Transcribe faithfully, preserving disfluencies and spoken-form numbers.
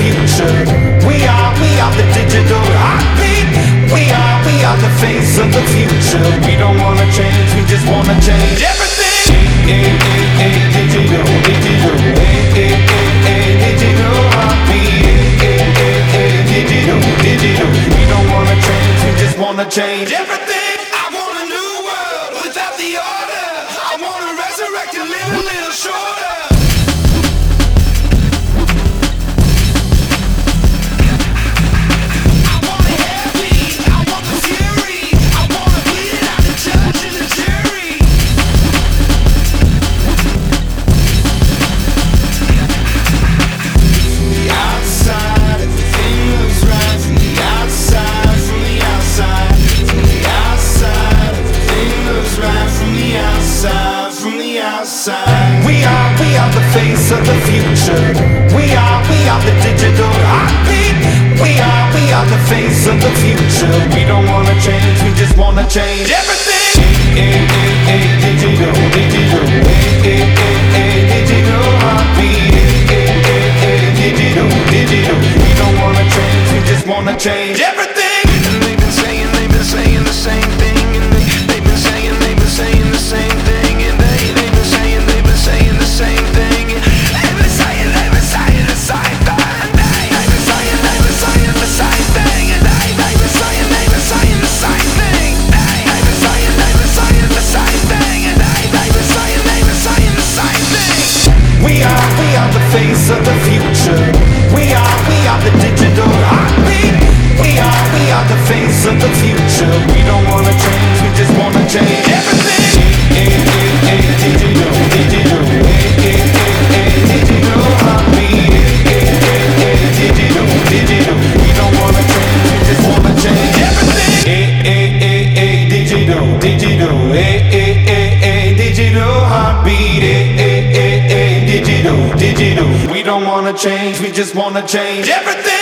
future. We are, we are the digital heartbeat. We are, we are the face of the future. We don't wanna change, we just wanna change everything. Hey, hey, hey, digital, digital, hey, hey, hey, hey, digital heartbeat. Hey, hey, hey, hey, digital, digital. We don't wanna change, we just wanna change everything. I want a new world without the order. I wanna resurrect and live a little shorter. We are, we are the face of the future. We are, we are the digital heartbeat. We are, we are the face of the future. We don't wanna change, we just wanna change everything. Hey, hey, hey, digital, digital. Hey, hey, hey, hey, digital heartbeat. Hey, hey, hey, digital, digital. We don't wanna change, we just wanna change everything. And they've been saying, they've been saying the same thing. And they, they've been saying, they've been saying the same thing. And they, they've been saying, they've been saying the same thing. They've been saying, they've been saying the same thing. And they, they've been saying, they've been saying the same thing. And they, they've been saying, they've been saying the same thing. They, they've been saying, they've been saying the same thing. And they, they've been saying, they've been saying the same thing. We are, we are the face of the future. We are, we are the digital heartbeat. We are, we are the face of the future. We don't wanna change, we just wanna change everything. Hey, hey, hey, digital, digital. Hey, hey, hey, hey, digital heartbeat. Hey, hey, hey, digital, digital. We don't wanna change, we just wanna change everything. Hey, hey, hey, hey, digital, digital. Hey, hey, hey, hey, digital heartbeat. Hey, hey, hey, hey, digital, digital. We don't wanna change, we just wanna change everything.